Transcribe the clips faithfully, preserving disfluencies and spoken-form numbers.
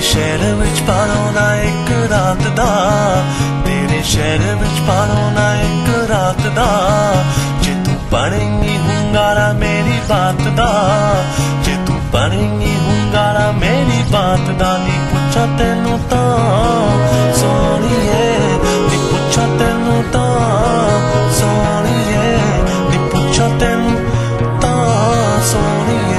शहर विच पारोना एक रात दा, तेरे शहर विच पारोना एक रात दा। जे तू पढ़ेंगी हुंगारा मेरी बात दा, जे तू पढ़ेंगी हुंगारा मेरी बात दा। नी पुछा तेनू तां सोहणीए, नी पुछा तेनू तां सोहणीए, नी पुछा तेनू तां सोहणीए।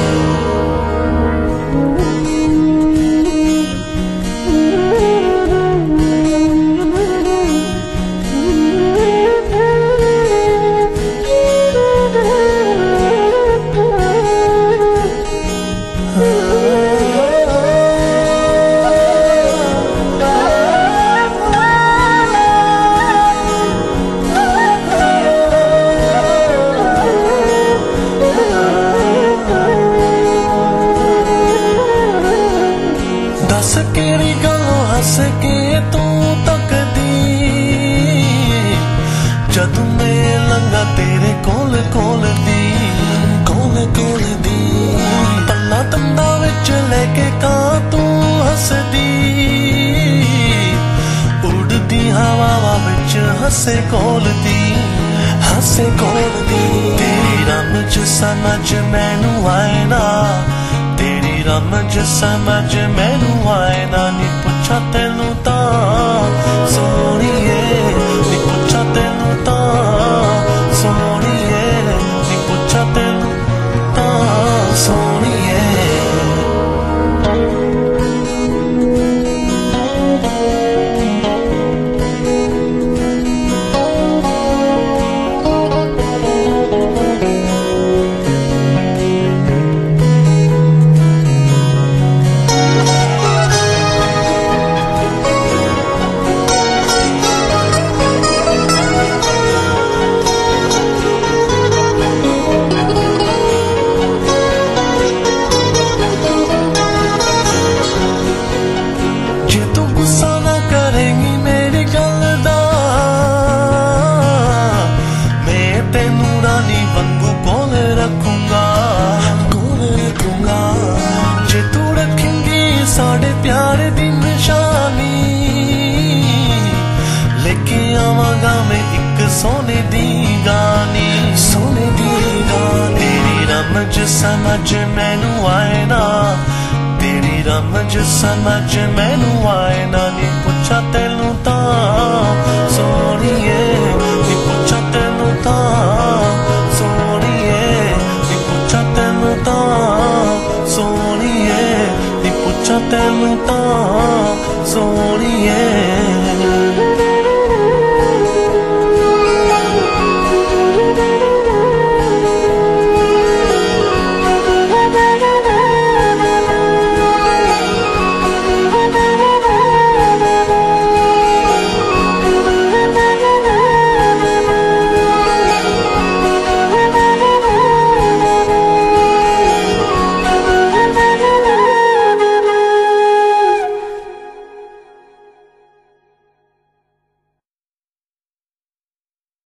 दस केड़ी गलों हस के तू तकदी, जदों मैं लंघा तेरे कोल कोल दी, कोल कोल दी। पल्ला तंदा विच लेके कां तू हसदी, उड़दी हवावां विच हसे कोल दी, हसे कोल दी। तेरी रमज समझ मैनू आए ना, तेरी रमज समझ मैनू आए ना। नी पुछा तेनू तां सोहणीए, नी पुछा तेनू तां सोहणीए, नी पुछा तेनू तां सोहणीए। साढ़े प्यार दी निशानी लेके आवांगा मैं एक सोने दी गानी, सोने दी गानी। तेरी रमज समझ मैनू आए ना, तेरी रमज समझ मैनू आए ना। नी पुछा तेनू तां सोहणीए, नी पुछा तेनू तां सोहणीए, नी पुछा तेनू तां सोहणीए, नी पुछा तेनू